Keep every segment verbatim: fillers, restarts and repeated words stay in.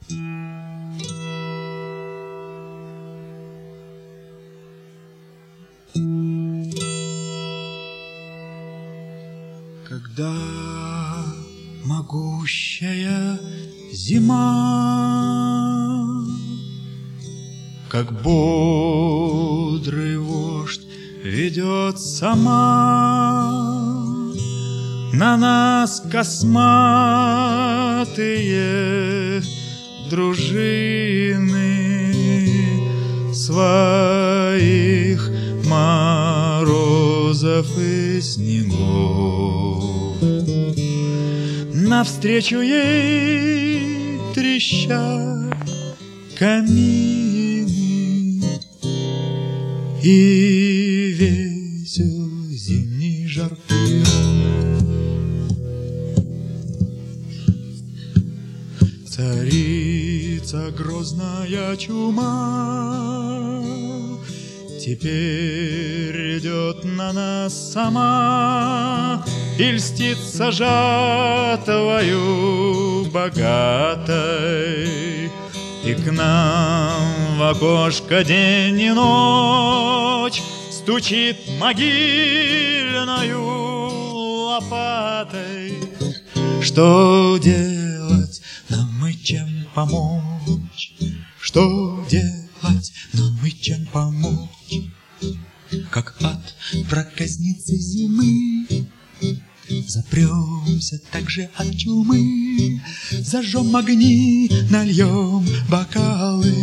Когда могущая зима, как бодрый вождь, ведет сама на нас косматые дружины своих морозов и снегов. Навстречу ей трещат камины, и весел зимний жар пьет. Царица грозная чума теперь идет на нас сама и льстится жатвою богатой, и к нам в окошко день и ночь стучит могильною лопатой. Что делать нам и чем помочь? Что делать нам и чем помочь? Как от проказницы зимы запремся также от чумы, зажжем огни, нальем бокалы,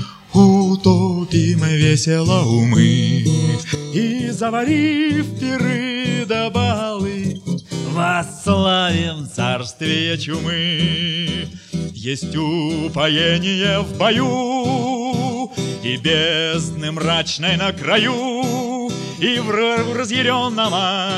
утопим весело умы, и, заварив пиры да балы, восславим царствие чумы. Есть упоение в бою и бездны мрачной на краю, и в разъяренном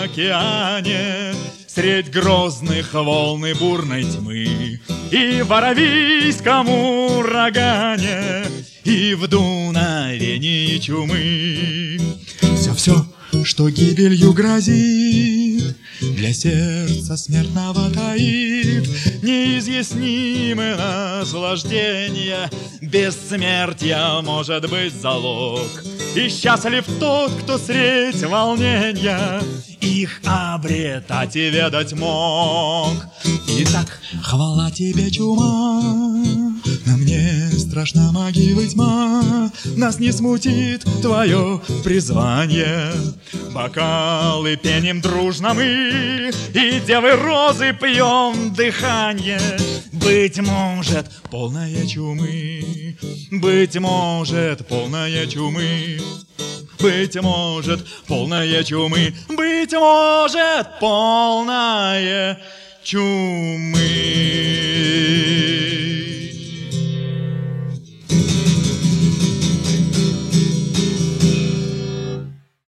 океане средь грозных волн и бурной тьмы, и в аравийском урагане, и в дуновении чумы. Все-все, что гибелью грозит, для сердца смертного таит неизъяснимое наслаждение. Бессмертия может быть залог, и счастлив тот, кто средь волнения их обретать и ведать мог. Итак, хвала тебе, чума, на мне страшна могилы тьма, нас не смутит твое призвание. Бокалы пеним дружно мы, и девы розы пьем дыхание. Быть может, полная чумы, быть может, полная чумы, быть может, полная чумы, быть может, полная чумы.